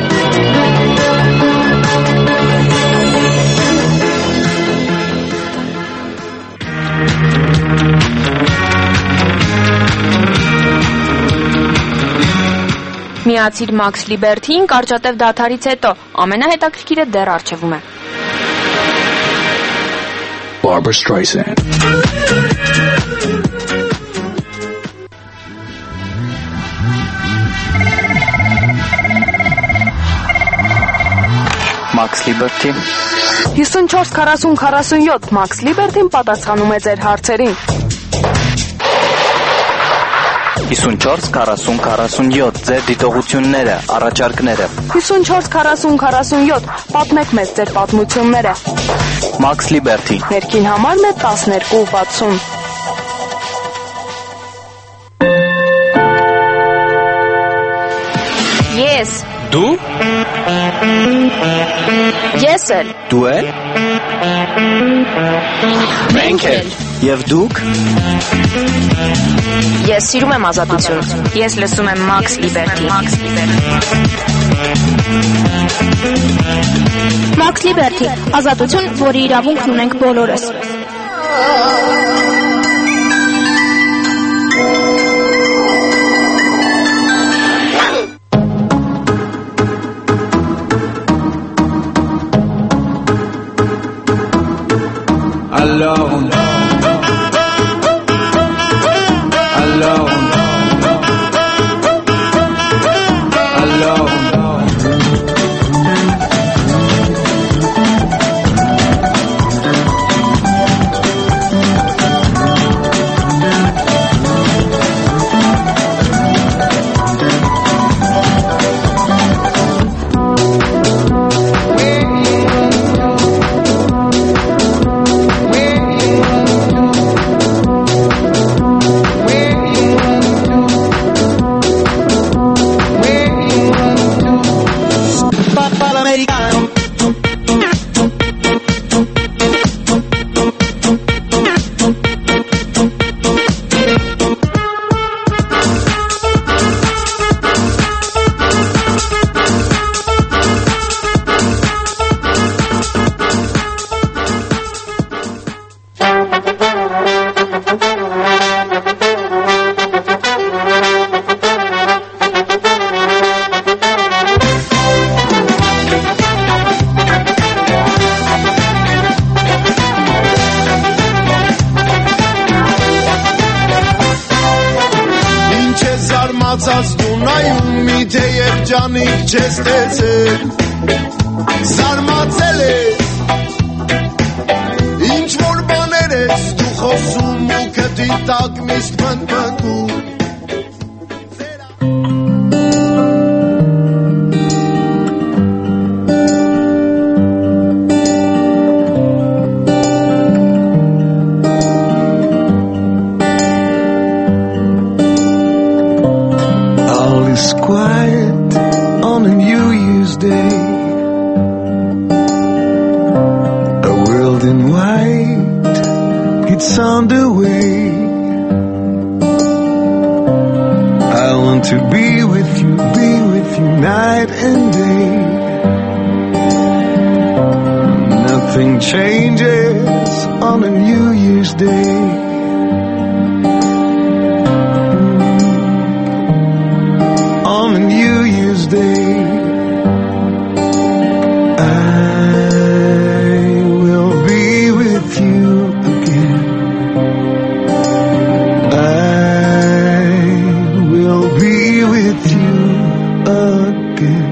Միացիր Max Liberty-ին կարճատև դադարից հետո ամենահետաքրքիրը դեռ առջևում է։ Barbra Streisand. Max Liberty 54-40-47 Max Liberty-ն պատասխանում է ձեր հարցերին։ 54-40-47 ձեր դիտողությունները, առաջարկները։ 54-40-47 պատմեք մեզ ձեր պատմությունները։ Max Liberty Ներքին համարն է 12-60։ Ես։ Դու։ Ես էլ։ Դու էլ։ Մենք էլ։ Եվ դուք։ Ես սիրում եմ ազատություն։ Ես լսում եմ Max Liberty։ Max Liberty, ազատություն, որի իրավունքն ունենք բոլորս։ Alone. Մացած դունայում մի թեև ջանիկ չես տեսել Զարմացել ես խոսում ու քթի տակ միշտ բնբնում Quiet on a New Year's Day, a world in white, it's on the way. I want to be with you night and day. Nothing changes on a New Year's Day. On a New Year's Day, I will be with you again. I will be with you again.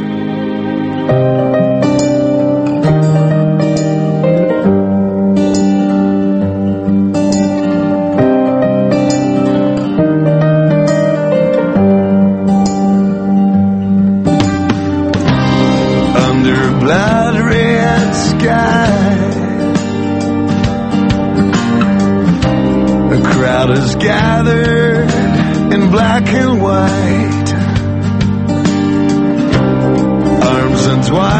Blood red sky, a crowd is gathered in black and white, arms entwined.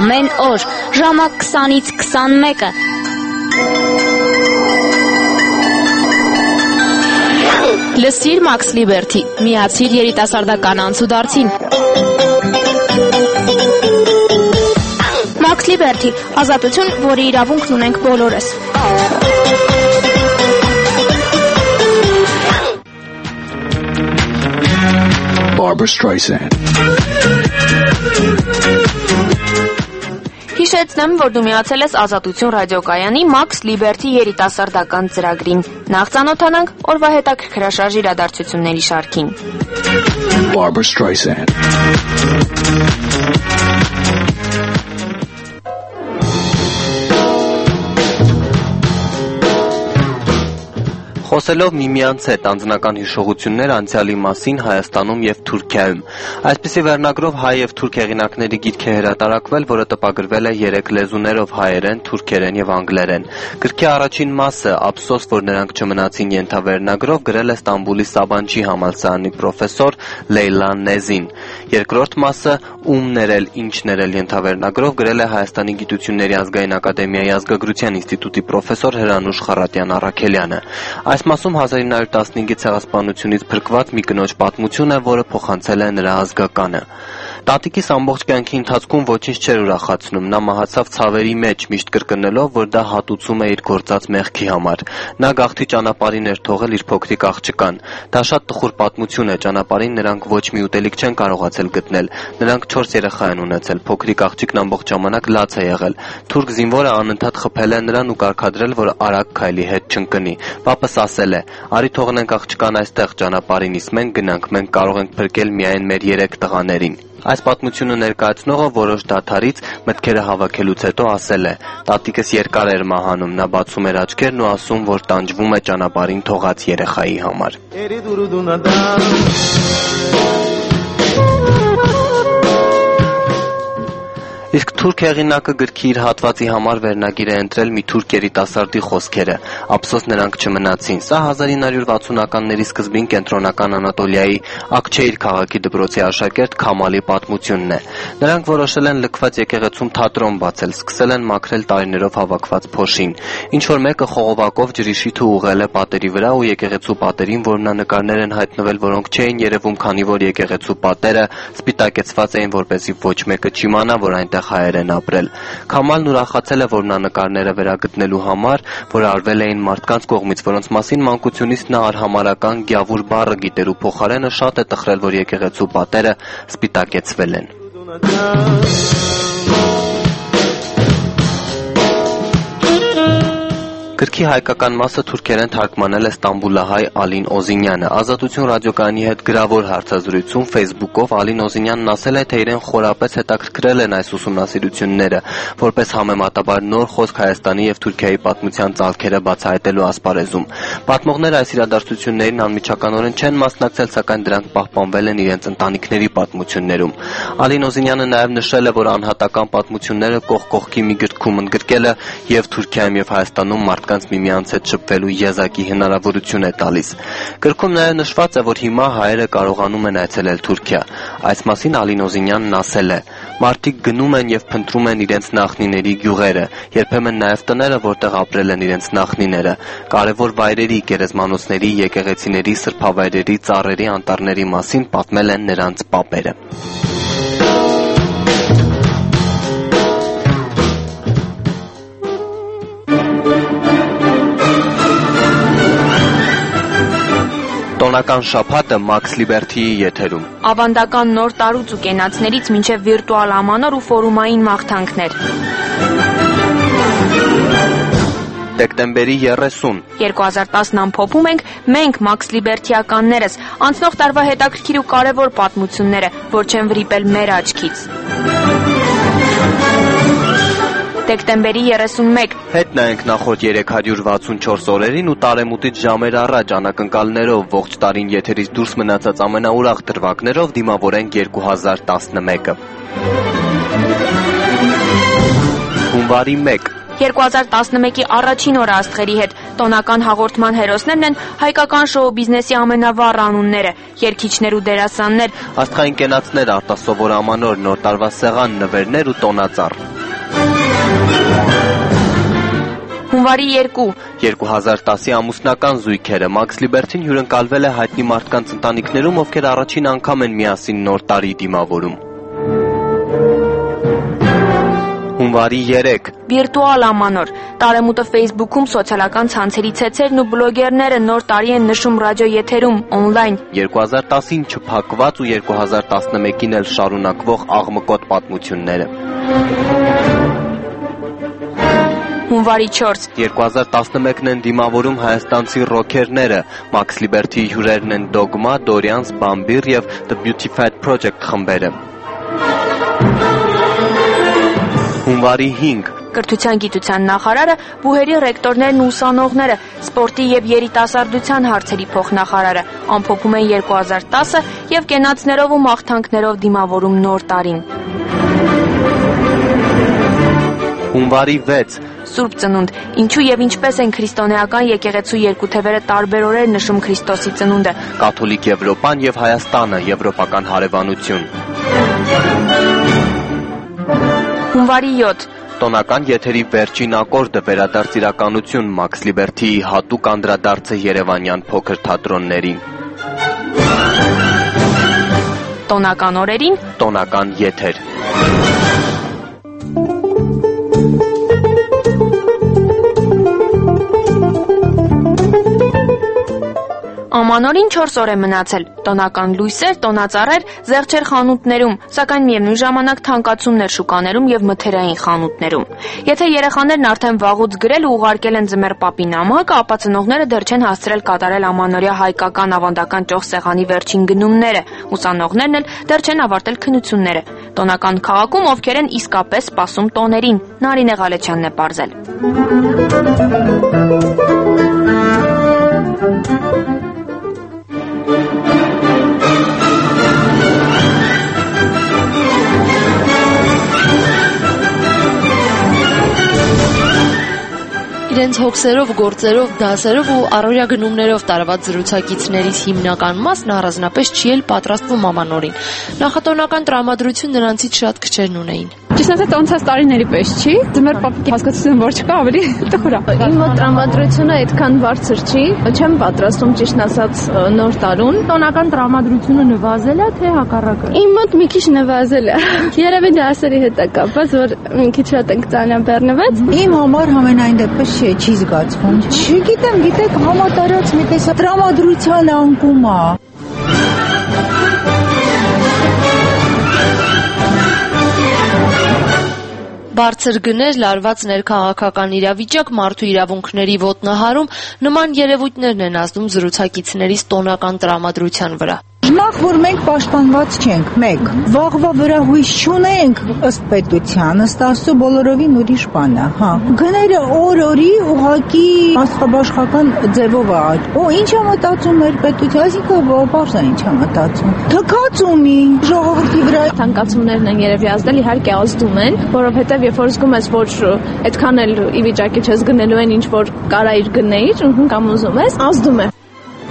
ամեն օր, ժամը 20-ից 21-ը։ Լսիր Մաքս Լիբերթի, միացիր երիտասարդական անցուդարձին։ Մաքս Լիբերթի, ազատություն, որի իրավունքն ունենք բոլորս։ Barbra Streisand. Հիշեցնեմ, որ դու միացել ես Ազատություն ռադիոկայանի Մաքս Լիբերթի երիտասարդական ծրագրին։ Նախ ծանոթանանք օրվա հետաքրքրաշարժ իրադարձությունների շարքին։ Barbra Streisand. Խոսելով միմյանց հետ անձնական հիշողություններ անցյալի մասին Հայաստանում եւ Թուրքիայում։ Այսպիսի վերնագրով հայ եւ թուրք հեղինակների գիրք է հրատարակվել, որը տպագրվել է 3 լեզուներով՝ հայերեն, թուրքերեն եւ անգլերեն։ Գրքի առաջին մասը՝ «Ափսոս, որ նրանք չմնացին» ենթավերնագրով գրել է Ստամբուլի Սաբանչի համալսարանի պրոֆեսոր Լեյլա Նեզին։ Երկրորդ մասը «Ում ներել, ինչ ներել» ենթավերնագրով գրել է Հայաստանի Գիտությունների ազգային ակադեմիայի ազգագրության ինստիտուտի պրոֆեսոր Հրանուշ Խառատյան Առաքելյանը։ Այս մասում 1915-ի ցեղասպանությունից փրկված մի կնոջ պատմություն է, որը փոխանցել է նրա ազգականը։ Տատիկիս ամբողջ կյանքի ընթացքում ոչինչ չէր ուրախացնում, նա մահացավ ցավերի մեջ, միշտ կրկնելով, որ դա հատուցում է իր գործած մեղքի համար։ Նա գաղթի ճանապարհին էր թողել իր փոքրիկ աղջկան։ Դա շատ տխուր պատմություն է, ճանապարհին նրանք ոչ մի ուտելիք չեն կարողացել գտնել։ Նրանք 4 երեխա են ունեցել, փոքրիկ աղջիկն ամբողջ ժամանակ լաց է եղել։ Թուրք զինվորը անընդհատ խփել է նրան ու կարգադրել, որ արագ քայլի, հետ չընկնի։ Պապս ասել է. «Արի թողնենք աղջկան այստեղ ճանապարհին, իսկ մենք գնանք, մենք կարող ենք փրկել միայն մեր 3 տղաներին»։ Այս պատմությունը ներկայացնողը որոշ դադարից մտքերը հավաքելուց հետո ասել է. «Տատիկս երկար էր մահանում, նա բացում էր աչքերն ու ասում, որ տանջվում է ճանապարհին թողած երեխայի համար»։ Իսկ թուրք հեղինակը գրքի իր հատվածի համար վերնագիր է ընտրել մի թուրք երիտասարդի խոսքերը։ «Ափսոս նրանք չմնացին»։ Սա 1960-ականների սկզբին կենտրոնական Անատոլիայի Աքչեիր քաղաքի դպրոցի աշակերտ Քամալի պատմությունն է։ Նրանք որոշել են լքված եկեղեցում թատրոն բացել, սկսել են մաքրել տարիներով հավաքված փոշին։ Ինչ-որ մեկը խողովակով ջրիշիթը ուղղել է պատերի վրա ու եկեղեցու պատերին որմնանկարներ են հայտնվել, որոնք չէին երևում, քանի որ եկեղեցու պատերը սպիտակեցված էին, որպեսզի ոչ մեկը չիմանա, որ այնտեղ հայեր են ապրել։ Քամալն ուրախացել է որմնանկարները վերագտնելու համար, որ արվել էին մարդկանց կողմից, որոնց մասին մանկությունից նա արհամարական գյավուր բառը գիտեր ու փոխարենը շատ է տխրել, որ եկեղեցու պատերը սպիտակեցվել են։ Գրքի հայկական մասը թուրքերեն թարգմանել է ստամբուլահայ Ալին Օզինյանը։ Ազատություն ռադիոկայանի հետ գրավոր հարցազրույցում Facebook-ով Ալին Օզինյանն ասել է, թե իրեն խորապես հետաքրքրել են այս ուսումնասիրությունները, որպես համեմատաբար նոր խոսք Հայաստանի եւ Թուրքիայի պատմության ցալքերը բացահայտելու ասպարեզում։ Պատմողները այս իրադարձություններին անմիջականորեն չեն մասնակցել, սակայն դրանք պահպանվել են իրենց ընտանիքների պատմություններում։ Ալին Օզինյանը նաեւ նշել է, որ անհատական պատմությունները կողք կողքի մի գրքում ընդգրկելը եւ Թուրքիայում եւ Հայաստանում մարդկանց միմյանց հետ շփվելու եզակի հնարավորություն է տալիս։ Գրքում նաև նշված է, որ հիմա հայերը կարողանում են այցելել Թուրքիա։ Այս մասին Ալին Օզինյանն ասել է. «Մարդիկ գնում են եւ փնտրում են իրենց նախնիների գյուղերը, երբեմն նաև տները, որտեղ ապրել են իրենց նախնիները, կարևոր վայրերի, գերեզմանոցների, եկեղեցիների, սրբավայրերի, ծառերի, անտառների մասին պատմել են նրանց պապերը»։ Տոնական շաբաթը Մաքս Լիբերթիի եթերում։ Ավանդական նոր տարուց ու կենացներից մինչև վիրտուալ ամանոր ու ֆորումային մաղթանքներ։ Դեկտեմբերի 30 2010-ն ամփոփում ենք մենք Մաքս Լիբերթիականներս անցնող տարվա հետաքրքիր ու կարևոր պատմությունները, որ չեն վրիպել մեր աչքից։ Դեկտեմբերի 31 Հետ նայենք նախորդ 364 օրերին ու տարեմուտից ժամեր առաջ անակնկալներով ողջ տարին եթերից դուրս մնացած ամենաուրախ դրվագներով դիմավորենք 2011-ը։ Հունվարի 1 2011-ի առաջին օրը աստղերի հետ տոնական հաղորդման հերոսներն են հայկական շոու բիզնեսի ամենավառ անունները, երգիչներ ու դերասաններ, աստղային կենացներ, արտասովոր ամանոր, նոր տարվա սեղան, նվերներ ու տոնածառ։ Հունվարի 2 2010-ի ամուսնական զույգերը Մաքս Լիբերթին հյուրընկալվել է հայտնի մարդկանց ընտանիքներում, ովքեր առաջին անգամ են միասին նոր տարի դիմավորում։ Հունվարի 3 Վիրտուալ ամանոր։ Տարեմուտը Facebook-ում սոցիալական ցանցերի ցեցերն ու բլոգերները նոր տարի են նշում ռադիոեթերում, օնլայն։ 2010-ին չփակված ու 2011-ին էլ շարունակվող աղմկոտ պատմությունները։ Հունվարի 4 2011-ն են դիմավորում հայաստանցի ռոքերները։ Մաքս Լիբերթի հյուրերն են Dogma, Dorians, Bambir և The Beautified Project խմբերը։ Հունվարի 5 Կրթության գիտության նախարարը, բուհերի ռեկտորներն ու ուսանողները, սպորտի և երիտասարդության հարցերի փոխնախարարը ամփոփում են 2010-ը և կենացներով ու մաղթանքներով դիմավորում նոր տարին։ Հունվարի 6 Սուրբ Ծնունդ։ Ինչու և ինչպես են քրիստոնեական եկեղեցու երկու թևերը տարբեր օրեր նշում Քրիստոսի ծնունդը։ Կաթոլիկ Եվրոպան և Հայաստանը, եվրոպական հարևանություն։ Հունվարի 7 Տոնական եթերի վերջին ակորդը վերադարձ իրականություն Մաքս Լիբերթիի հատուկ անդրադարձը երևանյան փոքր թատրոններին։ Տոնական օրերին տոնական եթեր։ Ամանորին 4 օր է մնացել։ Տոնական լույսեր, տոնածառեր, զեղչեր խանութներում, սակայն միևնույն ժամանակ թանկացումներ շուկաներում և մթերային խանութներում։ Եթե երեխաներն արդեն վաղուց գրել ու ուղարկել են ձմեռ պապի նամակը, ապա ծնողները դեռ չեն հասցրել կատարել ամանորյա հայկական ավանդական ճոխ սեղանի վերջին գնումները։ Ուսանողներն էլ դեռ չեն ավարտել քննությունները։ Տոնական քաղաքում ովքեր են իսկապես սպասում տոներին։ Նարինե Ղալեչյանն է պարզել։ Իրենց հոգսերով, գործերով, դասերով ու առօրյա գնումներով տարված զրուցակիցներից հիմնական մասն առանձնապես չի էլ պատրաստվում ամանորին։ Նախատոնական տրամադրություն նրանցից շատ քչերն ունեին։ Ճիշտ ասած, անցած տարիների պես չի։ Ձմեռ պապի հասկացությունը որ չկա, ավելի տխուր է։ Իմ մոտ տրամադրությունը այդքան բարձր չի։ Չեմ պատրաստում ճիշտ ասած նոր տարուն։ Տոնական տրամադրությունը նվազել է, թե հակառակը։ Իմ մոտ մի քիչ նվազել է։ Երևի դասերի հետ է կապված, որ մի քիչ շատ ենք ծանրաբեռնված։ Իմ համար համենայն դեպս չի զգացվում։ Չգիտեմ, գիտեք, համատարած մի տեսակ տրամադրության անկում է։ Բարձր գներ, լարված ներքաղաքական իրավիճակ, մարդու իրավունքների ոտնահարում նման երևույթներն են ազդում զրուցակիցներից տոնական տրամադրության վրա։ Նախ որ մենք պաշտպանված չենք, մեկ, վաղվա վրա հույս չունենք ըստ պետության, ըստ Աստծո բոլորովին ուրիշ բան է, հա։ Գները օր-օրի ուղղակի աստղաբաշխական ձևով է։ Ու ինչ է մտածում մեր պետությունը, այսինքն բարձ է ինչ է մտածում։ Թքածում է ժողովրդի վրա։ Թանկացումներն են երևի ազդել, իհարկե ազդում են, որովհետև երբ որ զգում ես, որ այդքան էլ ի վիճակի չես գնելու են ինչ որ կարա իր գնեիր, կամ ուզում ես, ազդում է։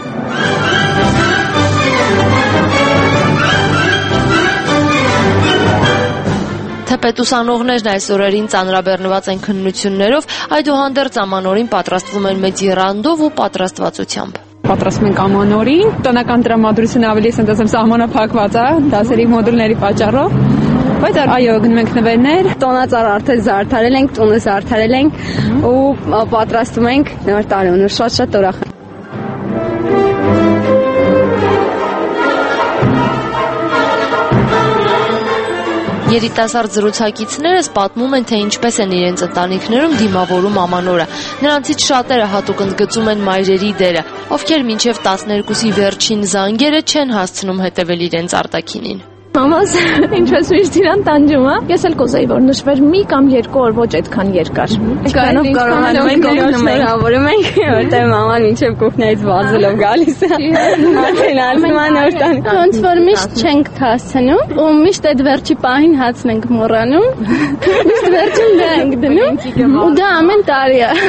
Թեպետ ուսանողներն այս օրերին ծանրաբեռնված են քննություններով, այդուհանդերձ ամանորին պատրաստվում են մեծ եռանդով ու պատրաստվածությամբ։ Պատրաստում ենք ամանորին, տոնական տրամադրությունը ավելի ասեմ սահմանափակված է դասերի մոդուլների պատճառով, բայց այո, գնում ենք նվերներ, տոնածառ արդեն զարդարել ենք, տունը զարդարել ենք ու պատրաստում ենք նոր տարուն, շատ ուրախ եմ։ Երիտասարդ զրուցակիցներս պատմում են, թե ինչպես են իրենց ընտանիքներում դիմավորում ամանորը։ Նրանցից շատերը հատուկ ընդգծում են մայրերի դերը, ովքեր մինչև 12-ի վերջին զանգերը չեն հասցնում հետևել իրենց արտաքինին։ Մամաս ինչպես միշտ իրան տանջում է։ Ես էլ կուզեի, որ նշվեր մի կամ երկու օր, ոչ այդքան երկար։ Ինչքանով կարողանում ենք օգնում ենք, հավորում ենք, որտեղ մաման մինչև կուխնայից վազելով գալիս է։ Արդեն ալման օրտան։ Ոնց որ միշտ չենք հասցնում, ու միշտ այդ վերջի պահին հացն ենք մոռանում։ Միշտ վերջին դա ենք դնում։ Ու դա ամեն տարի է։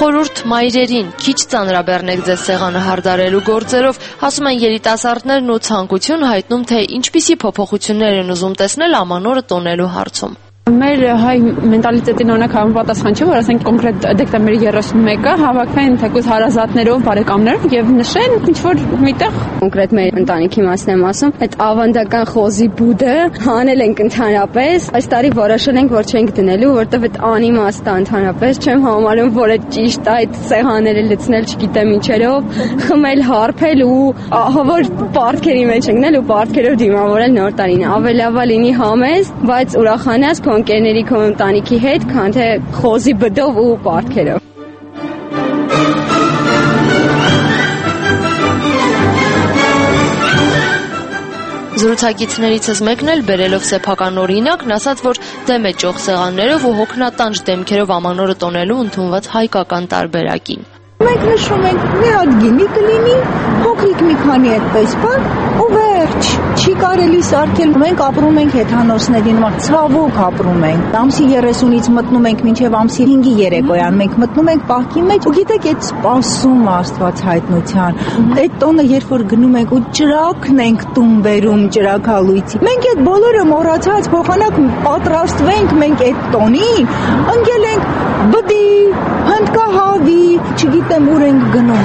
Խորհուրդ մայրերին քիչ ծանրաբեռնեք ձեզ սեղանը հարդարելու գործերով, ասում են երիտասարդներն ու ցանկություն հայտնում, թե ինչպիսի փոփոխություններ են ուզում տեսնել ամանորը տոնելու հարցում։ Մեր հայ մենտալիտետին օրինակ համապատասխան չէ, որ ասենք կոնկրետ դեկտեմբերի 31-ը հավաքվեն թեկուզ հարազատներով, բարեկամներով եւ նշեն ինչ-որ միտեղ կոնկրետ մեր ընտանիքի մասն եմ ասում, այդ ավանդական խոզի բուդը հանել ենք ընդհանրապես, այս տարի որոշել ենք, որ չենք դնելու, որովհետեւ այդ անիմաստ է ընդհանրապես, չեմ համարում, որ այդ ճիշտ է այդ սեղանները լցնել, չգիտեմ ինչերով, խմել, հարբել ու որ պարտքերի մեջ ընկնել ու պարտքերով դիմավորել նոր տարին։ Ավելավա լինի համեստ, բայց ուրախանաս ընկերների քո ընտանիքի հետ, քան թե խոզի բդով ու պարտքերով։ Զրուցակիցներիցս մեկն էլ բերելով սեփական օրինակն ասաց, որ դեմ է ճոխ սեղաններով ու հոգնատանջ դեմքերով ամանորը տոնելու ընդունված հայկական տարբերակին։ Մենք նշում ենք մի հատ գինի կլինի, փոքրիկ մի քանի այդպես բան ու վերջ, չի կարելի սարքել։ Մենք ապրում ենք հեթանոսների նման, ցավոք ապրում ենք։ Ամսի 30-ից մտնում ենք մինչև ամսի 5-ի երեկոյան, մենք մտնում ենք պահքի մեջ ու գիտեք այդ սպասում Աստված հայտնության։ Այդ տոնը երբ որ գնում ենք ու ճրակն ենք տուն բերում ճրակալույցի։ Մենք այդ բոլորը մոռացած փոխանակ պատրաստվենք մենք այդ տոնին, ընկել ենք բդի, հնդկահավի, չգիտեմ ուր ենք գնում։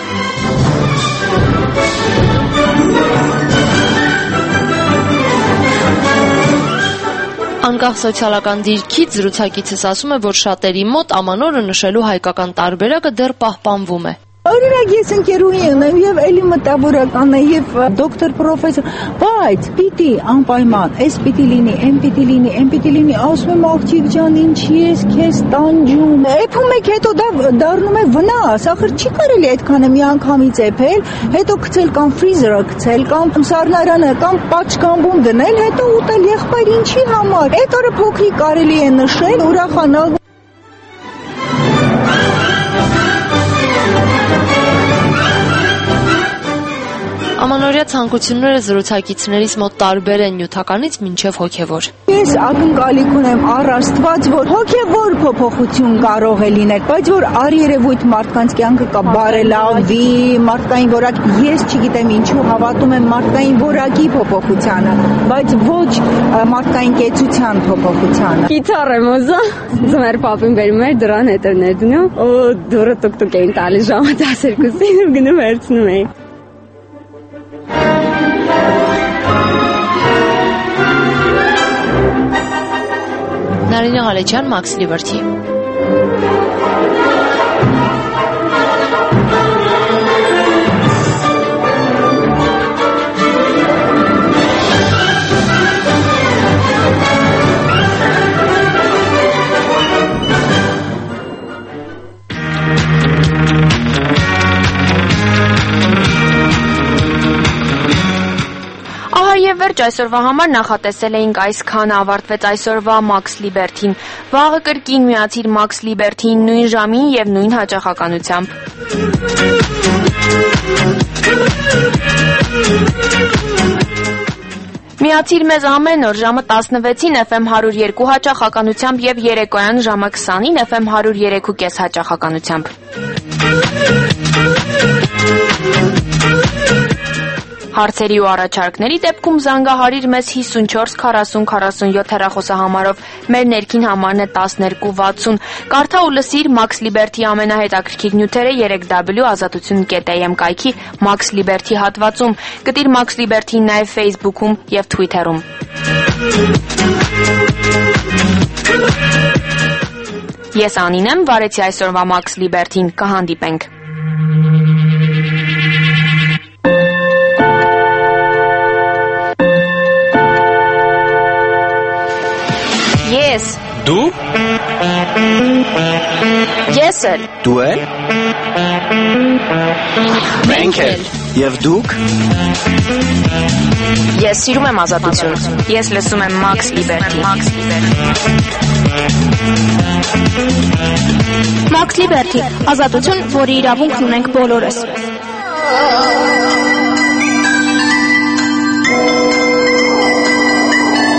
Անկախ սոցիալական դիրքից զրուցակիցս ասում է, որ շատերի մոտ ամանորը նշելու հայկական տարբերակը դեռ պահպանվում է։ Օրինակ ես ընկերուհի ունեմ եւ էլի մտավորական է եւ դոկտոր պրոֆեսոր, բայց պիտի անպայման, էս պիտի լինի, այն պիտի լինի, ասում եմ աղջիկ ջան, ինչի ես քեզ տանջում։ Էփում եք, հետո դա դառնում է վնաս, ախր չի կարելի այդքանը մի անգամից էփել, հետո գցել կամ ֆրիզերը գցել, կամ սառնարանը, կամ պատշգամբում դնել, հետո ուտել եղբայր ինչի համար։ Այդ օրը փոքրիկ կարելի է նշել, ուրախանալ։ Ամանորյա ցանկությունները զրուցակիցներից մոտ տարբեր են նյութականից մինչև հոգևոր։ Ես ակնկալիք ունեմ առ Աստված, որ հոգևոր փոփոխություն կարող է լինել, բայց որ առերևույթ մարդկանց կյանքը կբարելավի, մարդկային որակ, ես չգիտեմ ինչու հավատում եմ մարդկային որակի փոփոխությանը, բայց ոչ մարդկային կեցության փոփոխությանը։ Գիտար եմ ուզում, ձմեր պապին բերում էր դրան հետերներ դնում, ու դուրը տուկ-տուկ էին տալիս ժամը 12-ին ու գնում վերցնում էի։ Նարինե Ղալեջյան, Max Liberty։ Եվ վերջ այսօրվա համար նախատեսել էինք այսքան, ավարտվեց այսօրվա Max Liberty-ն։ Վաղը կրկին միացիր Max Liberty-ին նույն ժամին եւ նույն հաճախականությամբ։ Միացիր մեզ ամեն օր ժամը 16-ին FM 102 հաճախականությամբ եւ երեկոյան ժամը 20-ին FM 103.5 հաճախականությամբ։ Հարցերի ու առաջարկների դեպքում զանգահարիր մեզ 54 40 47 հեռախոսահամարով, մեր ներքին համարն է 1260, կարդա ու լսիր Max Liberty ամենահետաքրքիր նյութերը 3w.azatutun.am կայքի Max Liberty հատվածում, գտիր Max Liberty-ն նաև Facebook-ում և Twitter-ում։ Ես Անին եմ, վարեցի այսօրվա Max Liberty-ն, կհանդիպենք։ Ես Դու Ես էլ Դու էլ Մենք էլ Եվ դուք Ես սիրում եմ ազատություն Ես լսում եմ Max Liberty Max Liberty ազատություն, որի իրավունքն ունենք բոլորս